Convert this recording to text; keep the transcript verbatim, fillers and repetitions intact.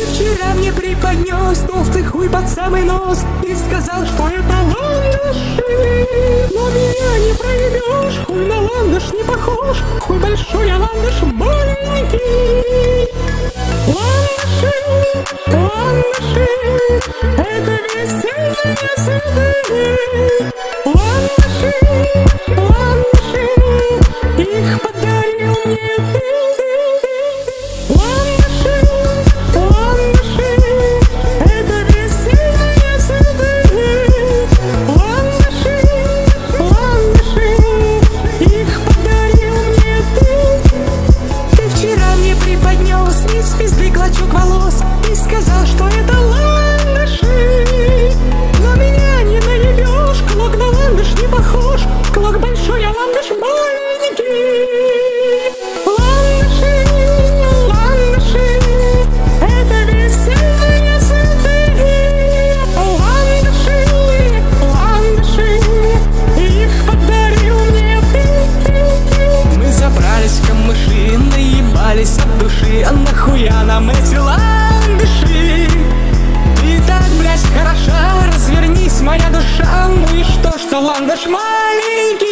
Ты вчера мне преподнес толстый хуй под самый нос и сказал, что это ландыши. Но меня не проебешь, хуй на ландыш не похож. Хуй большой, а ландыш маленький. Ландыши, ландыши, это весенние цветы. Ландыши, ландыши, их подарил мне ты. Ландыши, ландыши, это весенние цветы. Ландыши, ландыши, их подарил мне ты. Ты вчера мне преподнес из пизды клочок волос и сказал, что это ландыши. Но меня не наебешь, клок на ландыш не похож. Клок большой, а ландыш маленький. Ландыши, ландыши, это весенние цветы. Ландыши, ландыши, их подарил мне ты. Мы забрались в камыши, наебались от души. А нахуя нам эти ландыши? Ты так, блядь, хороша, развернись, моя душа. Ну и что, что ландыш маленький?